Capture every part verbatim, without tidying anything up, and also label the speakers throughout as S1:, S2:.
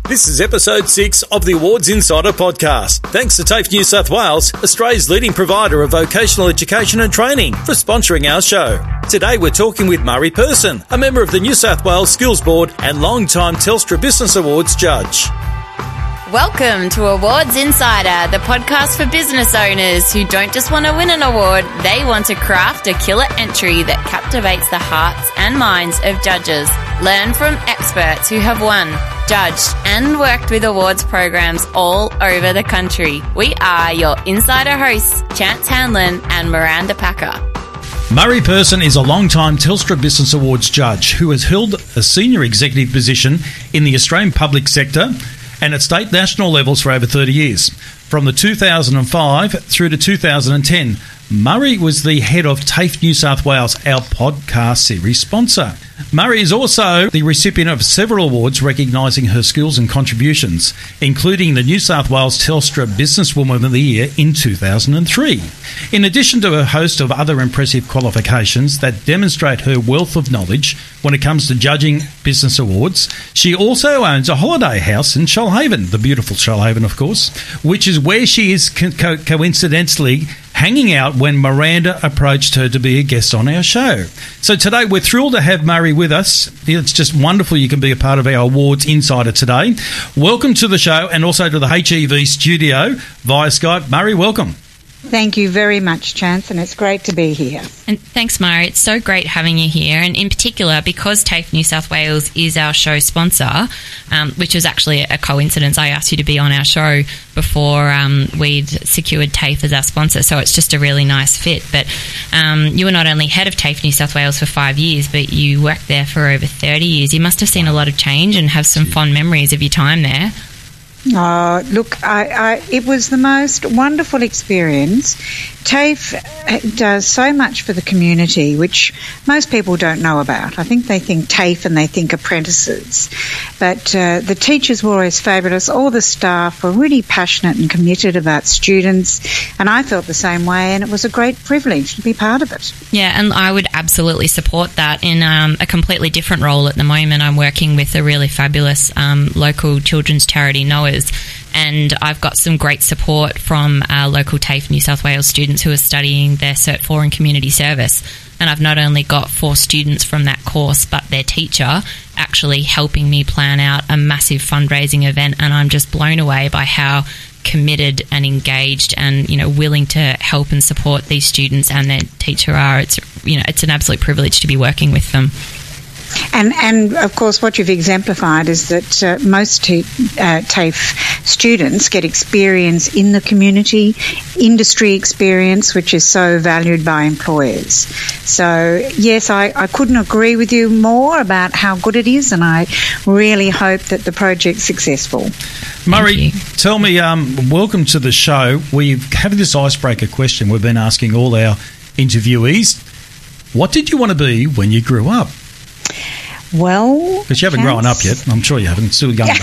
S1: This is episode six of the Awards Insider podcast. Thanks to TAFE New South Wales, Australia's leading provider of vocational education and training, for sponsoring our show. Today we're talking with Murray Person, a member of the New South Wales Skills Board and long-time Telstra Business Awards judge.
S2: Welcome to Awards Insider, the podcast for business owners who don't just want to win an award, they want to craft a killer entry that captivates the hearts and minds of judges. Learn from experts who have won, judged and worked with awards programs all over the country. We are your insider hosts, Chance Hanlon and Miranda Packer.
S3: Murray Person is a long-time Telstra Business Awards judge who has held a senior executive position in the Australian public sector and at state national levels for over thirty years. From the two thousand five through to two thousand ten, Murray was the head of TAFE New South Wales, our podcast series sponsor. Murray is also the recipient of several awards recognising her skills and contributions, including the New South Wales Telstra Businesswoman of the Year in two thousand three. In addition to a host of other impressive qualifications that demonstrate her wealth of knowledge when it comes to judging business awards, she also owns a holiday house in Shoalhaven, the beautiful Shoalhaven, of course, which is where she is co- co- coincidentally hanging out when Miranda approached her to be a guest on our show. So today we're thrilled to have Murray with us. It's just wonderful you can be a part of our Awards Insider today. Welcome to the show and also to the H E V studio via Skype. Murray, welcome.
S4: Thank you very much, Chance, and it's great to be here.
S2: And thanks, Murray. It's so great having you here, and in particular because TAFE New South Wales is our show sponsor, um, which was actually a coincidence. I asked you to be on our show before um, we'd secured TAFE as our sponsor, so it's just a really nice fit. But um, you were not only head of TAFE New South Wales for five years, but you worked there for over thirty years. You must have seen a lot of change and have some fond memories of your time there.
S4: Oh, look, I, I, it was the most wonderful experience. TAFE does so much for the community, which most people don't know about. I think they think TAFE and they think apprentices. But uh, the teachers were always fabulous. All the staff were really passionate and committed about students. And I felt the same way, and it was a great privilege to be part of it.
S2: Yeah, and I would absolutely support that. In um, a completely different role at the moment, I'm working with a really fabulous um, local children's charity, Noah's. And I've got some great support from our local TAFE New South Wales students who are studying their Cert four in community service. And I've not only got four students from that course, but their teacher actually helping me plan out a massive fundraising event. And I'm just blown away by how committed and engaged and, you know, willing to help and support these students and their teacher are. It's, you know, it's an absolute privilege to be working with them.
S4: And, and of course, what you've exemplified is that uh, most t- uh, TAFE students get experience in the community, industry experience, which is so valued by employers. So, yes, I, I couldn't agree with you more about how good it is, and I really hope that the project's successful.
S3: Murray, tell me, um, welcome to the show. We have this icebreaker question we've been asking all our interviewees. What did you want to be when you grew up?
S4: Well,
S3: because you haven't grown up yet. I'm sure you haven't. Still young.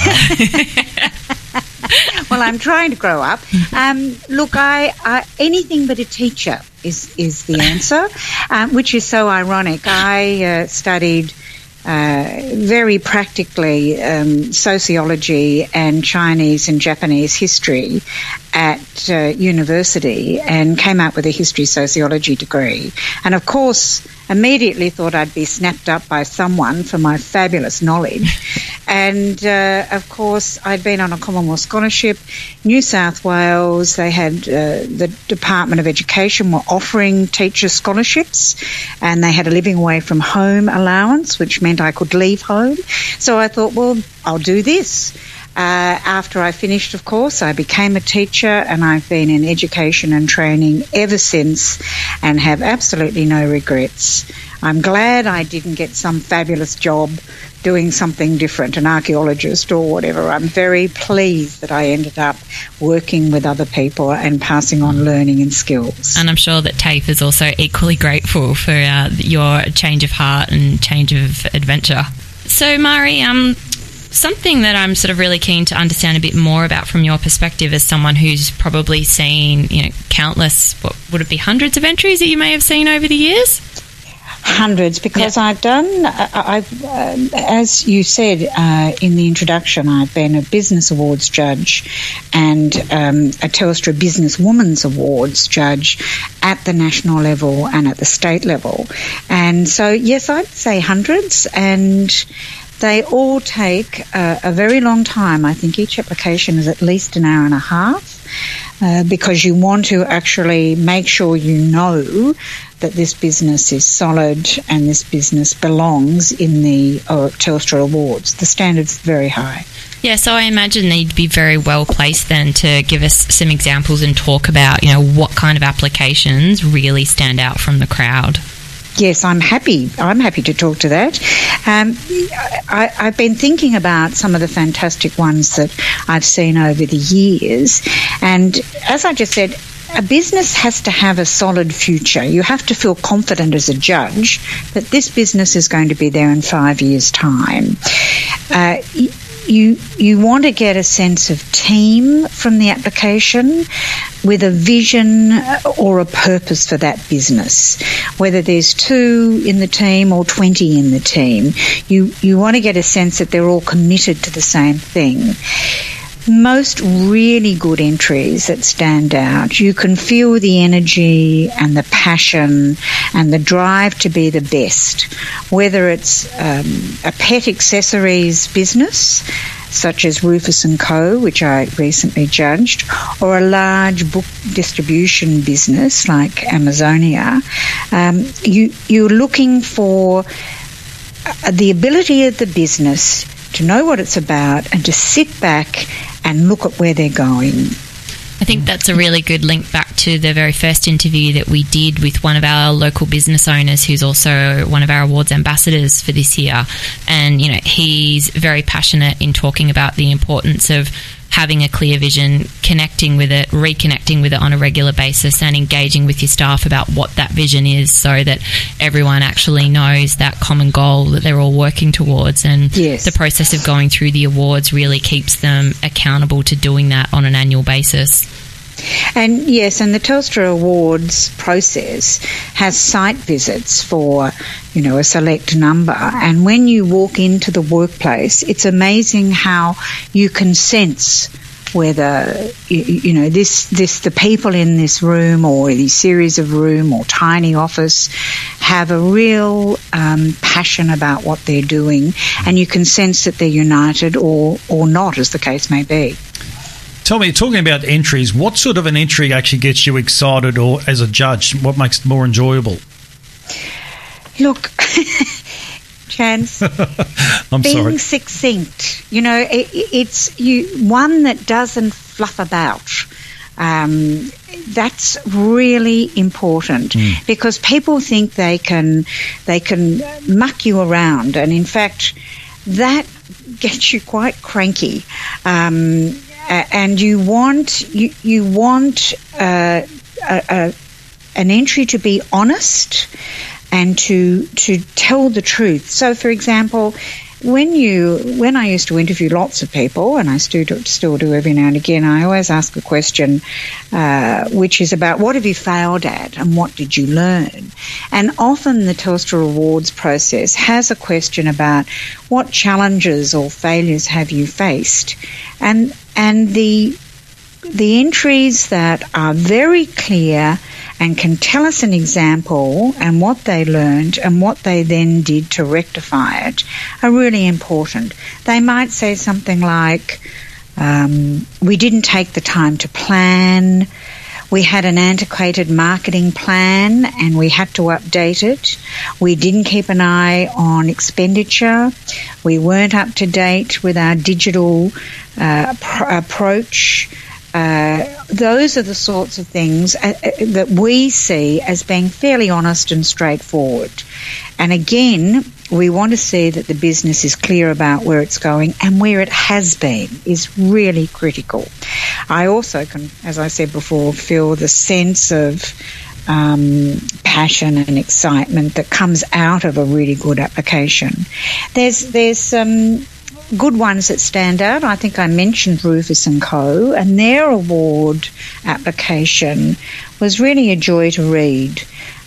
S4: Well, I'm trying to grow up. Um, look, I, I anything but a teacher is is the answer, um, which is so ironic. I uh, studied uh, very practically um, sociology and Chinese and Japanese history at uh, university, and came out with a history sociology degree. And of course, immediately thought I'd be snapped up by someone for my fabulous knowledge. And uh, of course, I'd been on a Commonwealth scholarship. New South Wales, they had uh, the Department of Education were offering teacher scholarships, and they had a living away from home allowance, which meant I could leave home. So I thought, well, I'll do this. Uh, after I finished, of course, I became a teacher, and I've been in education and training ever since and have absolutely no regrets. I'm glad I didn't get some fabulous job doing something different, an archaeologist or whatever. I'm very pleased that I ended up working with other people and passing on learning and skills.
S2: And I'm sure that TAFE is also equally grateful for uh, your change of heart and change of adventure. So, Murray, um... something that I'm sort of really keen to understand a bit more about from your perspective as someone who's probably seen, you know, countless, what would it be, hundreds of entries that you may have seen over the years?
S4: Hundreds, because
S2: Yeah.
S4: I've done, I, I've, uh, as you said uh, in the introduction, I've been a Business Awards judge and um, a Telstra Business Women's Awards judge at the national level and at the state level. And so, yes, I'd say hundreds, and they all take uh, a very long time. I think each application is at least an hour and a half. Uh, because you want to actually make sure you know that this business is solid and this business belongs in the uh, Telstra Awards. The standard's very high.
S2: Yeah, so I imagine they'd be very well placed then to give us some examples and talk about, you know, what kind of applications really stand out from the crowd.
S4: Yes, I'm happy. I'm happy to talk to that. Um, I, I've been thinking about some of the fantastic ones that I've seen over the years. And as I just said, a business has to have a solid future. You have to feel confident as a judge that this business is going to be there in five years' time. Uh, You you want to get a sense of team from the application with a vision or a purpose for that business. Whether there's two in the team or twenty in the team, you, you want to get a sense that they're all committed to the same thing. Most really good entries that stand out, you can feel the energy and the passion and the drive to be the best, whether it's um, a pet accessories business such as Rufus and Co, which I recently judged, or a large book distribution business like Amazonia. Um, you, you're looking for the ability of the business to know what it's about and to sit back and look at where they're going.
S2: I think that's a really good link back to the very first interview that we did with one of our local business owners who's also one of our awards ambassadors for this year. And, you know, he's very passionate in talking about the importance of having a clear vision, connecting with it, reconnecting with it on a regular basis and engaging with your staff about what that vision is so that everyone actually knows that common goal that they're all working towards. And
S4: yes.
S2: The process of going through the awards really keeps them accountable to doing that on an annual basis.
S4: And yes, and the Telstra Awards process has site visits for, you know, a select number. And when you walk into the workplace, it's amazing how you can sense whether, you, you know, this, this, the people in this room or this series of room or tiny office have a real um, passion about what they're doing, and you can sense that they're united or, or not, as the case may be.
S3: Tell me, talking about entries, what sort of an entry actually gets you excited, or as a judge, what makes it more enjoyable?
S4: Look, Chance,
S3: I'm
S4: being
S3: sorry.
S4: succinct, you know, it, it's you one that doesn't fluff about. Um, that's really important mm. because people think they can they can muck you around, and in fact, that gets you quite cranky. Um, Uh, and you want you you want uh, a, a, an entry to be honest and to to tell the truth. So, for example, when you when I used to interview lots of people, and I still do, still do every now and again, I always ask a question uh, which is about what have you failed at and what did you learn? And often the Telstra Awards process has a question about what challenges or failures have you faced, and and the the entries that are very clear and can tell us an example and what they learned and what they then did to rectify it are really important. They might say something like, um, we didn't take the time to plan, we had an antiquated marketing plan and we had to update it, we didn't keep an eye on expenditure, we weren't up to date with our digital uh, pr- approach. Uh, those are the sorts of things uh, uh, that we see as being fairly honest and straightforward. And again, we want to see that the business is clear about where it's going, and where it has been is really critical. I also can, as I said before, feel the sense of um, passion and excitement that comes out of a really good application. There's, there's, um, good ones that stand out. I think I mentioned Rufus and Co, and their award application was really a joy to read.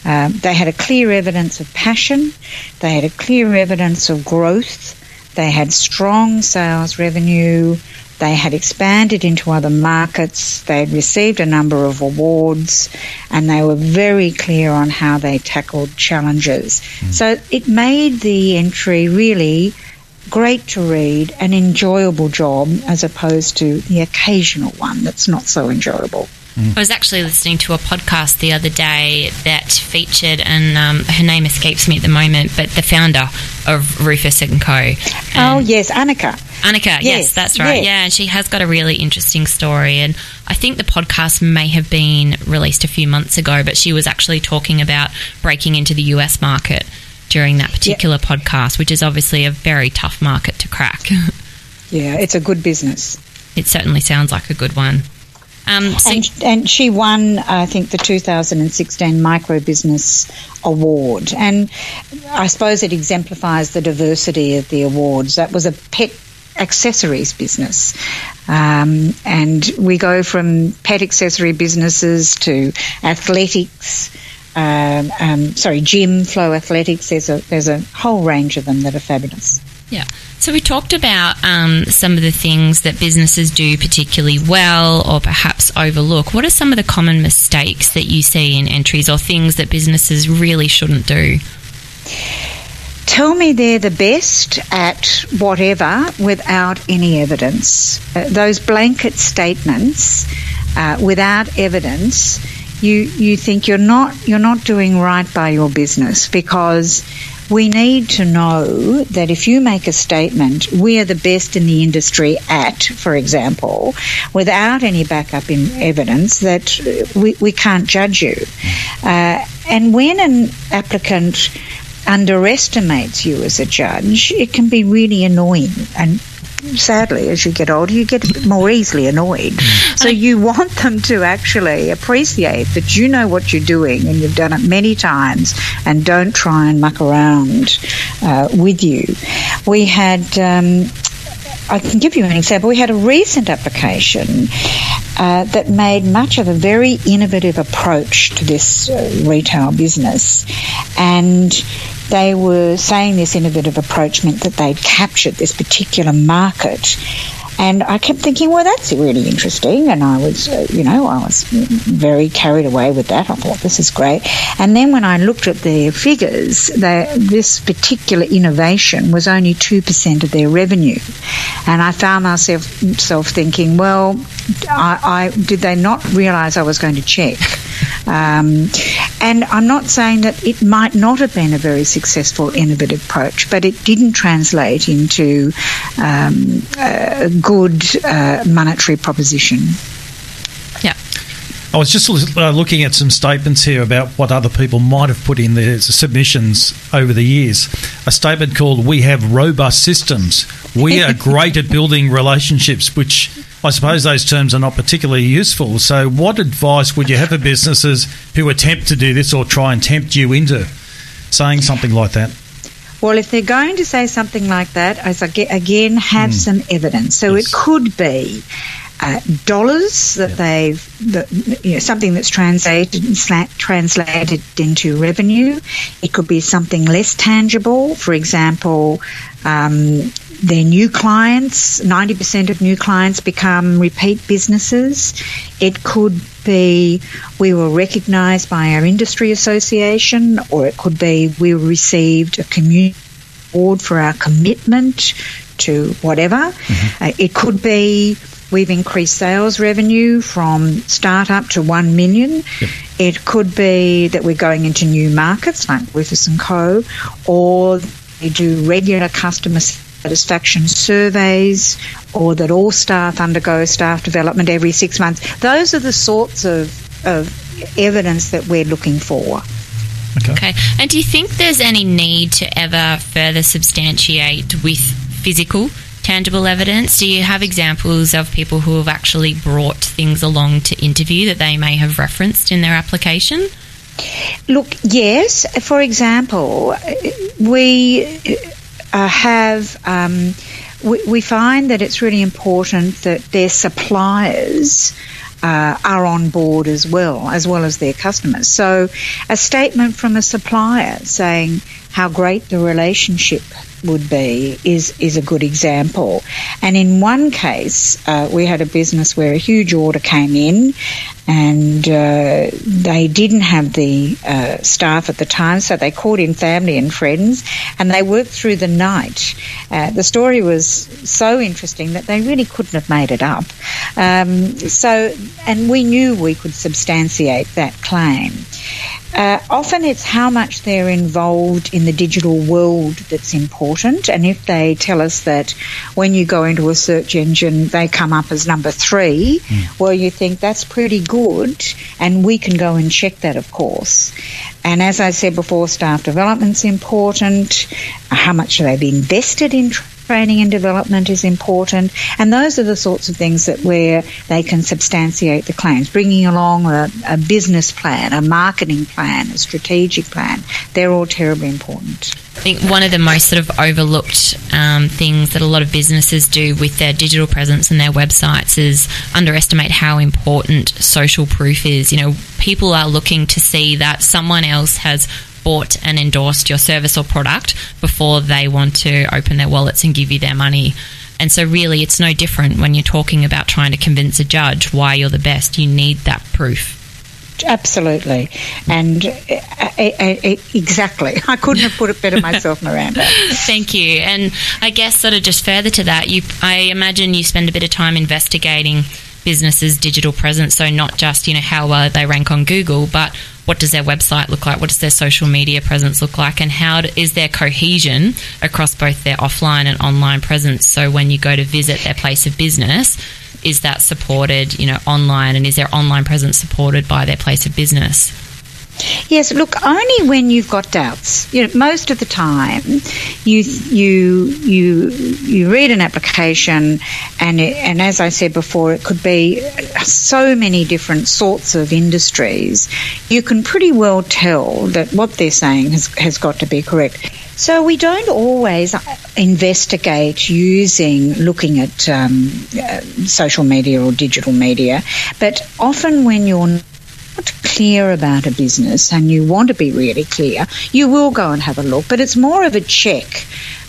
S4: Um, they had a clear evidence of passion. They had a clear evidence of growth. They had strong sales revenue. They had expanded into other markets. They had received a number of awards, and they were very clear on how they tackled challenges. Mm. So it made the entry really great to read, an enjoyable job, as opposed to the occasional one that's not so enjoyable.
S2: Mm. I was actually listening to a podcast the other day that featured, and um, her name escapes me at the moment, but the founder of Rufus and Co. And
S4: oh, yes, Annika.
S2: Annika, yes, yes that's right. Yes. Yeah, and she has got a really interesting story. And I think the podcast may have been released a few months ago, but she was actually talking about breaking into the U S market during that particular yep. podcast, which is obviously a very tough market to crack.
S4: Yeah, it's a good business.
S2: It certainly sounds like a good one. Um, so
S4: and, and she won, I think, the two thousand sixteen Micro Business Award. And I suppose it exemplifies the diversity of the awards. That was a pet accessories business. Um, and we go from pet accessory businesses to athletics, um, um, sorry, gym, flow athletics. There's a, there's a whole range of them that are fabulous.
S2: Yeah. So we talked about um, some of the things that businesses do particularly well or perhaps overlook. What are some of the common mistakes that you see in entries or things that businesses really shouldn't do?
S4: Tell me they're the best at whatever without any evidence. Uh, those blanket statements uh, without evidence, you you think you're not you're not doing right by your business, because we need to know that if you make a statement, we are the best in the industry at, for example, without any backup in evidence, that we, we can't judge you. Uh, and when an applicant underestimates you as a judge, it can be really annoying. And sadly, as you get older, you get a bit more easily annoyed. So you want them to actually appreciate that you know what you're doing and you've done it many times, and don't try and muck around uh, with you. We had, um, I can give you an example, we had a recent application uh, that made much of a very innovative approach to this uh, retail business, and they were saying this innovative approach meant that they'd captured this particular market. And I kept thinking, well, that's really interesting. And I was, uh, you know, I was very carried away with that. I thought, this is great. And then when I looked at their figures, they, this particular innovation was only two percent of their revenue. And I found myself, myself thinking, well, I, I did they not realise I was going to check? Um, and I'm not saying that it might not have been a very successful, innovative approach, but it didn't translate into um, a good uh, monetary proposition.
S2: Yeah.
S3: I was just uh, looking at some statements here about what other people might have put in their submissions over the years. A statement called, "We have robust systems. We are great at building relationships," which I suppose those terms are not particularly useful. So what advice would you have for businesses who attempt to do this or try and tempt you into saying something like that?
S4: Well, if they're going to say something like that, as I get, again, have mm. some evidence. So yes. It could be uh, dollars that yep. they've, that, you know, something that's translated translated into revenue. It could be something less tangible. For example, um, their new clients, ninety percent of new clients become repeat businesses. It could be we were recognised by our industry association, or it could be we received a community award for our commitment to whatever. Mm-hmm. Uh, it could be we've increased sales revenue from start-up to one million. Yep. It could be that we're going into new markets like Rufus and Co, or they do regular customer satisfaction surveys, or that all staff undergo staff development every six months. Those are the sorts of, of evidence that we're looking for.
S2: Okay. okay. And do you think there's any need to ever further substantiate with physical, tangible evidence? Do you have examples of people who have actually brought things along to interview that they may have referenced in their application?
S4: Look, yes. For example, we uh, have... Um, we, we find that it's really important that their suppliers uh, are on board as well, as well as their customers. So a statement from a supplier saying how great the relationship would be is is a good example. And in one case, uh, we had a business where a huge order came in, and uh, they didn't have the uh, staff at the time, so they called in family and friends, and they worked through the night. Uh, the story was so interesting that they really couldn't have made it up. Um, so, and we knew we could substantiate that claim. Uh, often it's how much they're involved in the digital world that's important, and if they tell us that when you go into a search engine they come up as number three, mm. well, you think that's pretty good, and we can go and check that, of course. And as I said before, staff development's important. How much have they invested in training and development is important, and those are the sorts of things that where they can substantiate the claims. Bringing along a, a business plan, a marketing plan, a strategic plan, they're all terribly important.
S2: I think one of the most sort of overlooked um, things that a lot of businesses do with their digital presence and their websites is underestimate how important social proof is. You know, people are looking to see that someone else has bought and endorsed your service or product before they want to open their wallets and give you their money. And so really it's no different when you're talking about trying to convince a judge why you're the best. You need that proof.
S4: Absolutely. And uh, uh, uh, exactly. I couldn't have put it better myself, Miranda.
S2: Thank you. And I guess sort of just further to that, you, I imagine you spend a bit of time investigating businesses' digital presence, so not just, you know, how uh, they rank on Google, but what does their website look like, what does their social media presence look like, and how do, is there cohesion across both their offline and online presence? So when you go to visit their place of business, is that supported, you know, online, and is their online presence supported by their place of business?
S4: Yes, look, only when you've got doubts. You know, most of the time, you you you you read an application, and it, and as I said before, it could be so many different sorts of industries. You can pretty well tell that what they're saying has has got to be correct. So we don't always investigate using looking at um, uh, social media or digital media, but often when you're not clear about a business and you want to be really clear, you will go and have a look, but it's more of a check.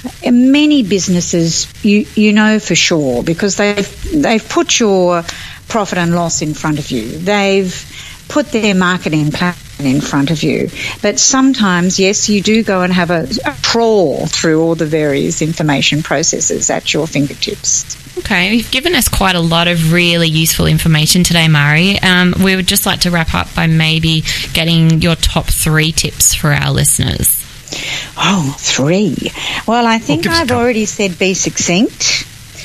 S4: In many businesses, you you know for sure, because they've they've put your profit and loss in front of you. They've put their marketing plan in front of you. But sometimes, yes, you do go and have a, a trawl through all the various information processes at your fingertips.
S2: Okay, you've given us quite a lot of really useful information today, Mari. Um, we would just like to wrap up by maybe getting your top three tips for our listeners.
S4: Oh, three. Well, I think well, I've already said be succinct.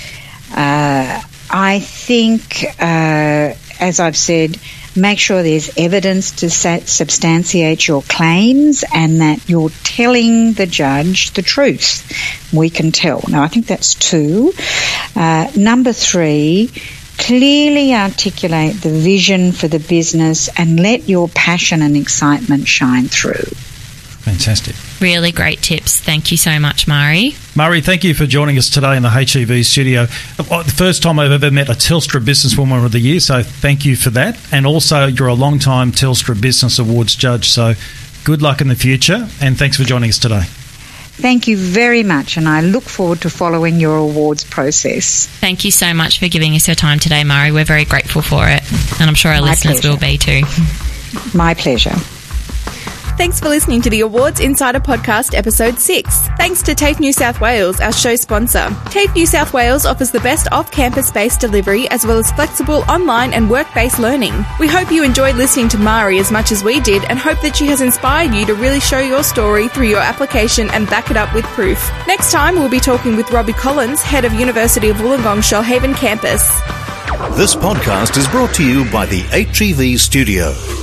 S4: Uh, I think, uh, as I've said, make sure there's evidence to substantiate your claims and that you're telling the judge the truth. We can tell. Now, I think that's two. Uh, number three, clearly articulate the vision for the business and let your passion and excitement shine through.
S3: Fantastic.
S2: Really great tips. Thank you so much, Mari.
S3: Mari, thank you for joining us today in the H E V studio. The first time I've ever met a Telstra Businesswoman of the Year, so thank you for that. And also, you're a long-time Telstra Business Awards judge, so good luck in the future, and thanks for joining us today.
S4: Thank you very much, and I look forward to following your awards process.
S2: Thank you so much for giving us your time today, Mari. We're very grateful for it, and I'm sure our
S4: My
S2: listeners
S4: pleasure.
S2: will be too.
S4: My pleasure.
S5: Thanks for listening to the Awards Insider Podcast, Episode six. Thanks to TAFE New South Wales, our show sponsor. TAFE New South Wales offers the best off-campus-based delivery as well as flexible online and work-based learning. We hope you enjoyed listening to Mari as much as we did and hope that she has inspired you to really show your story through your application and back it up with proof. Next time, we'll be talking with Robbie Collins, Head of University of Wollongong Shoalhaven Campus.
S6: This podcast is brought to you by the H E V Studio.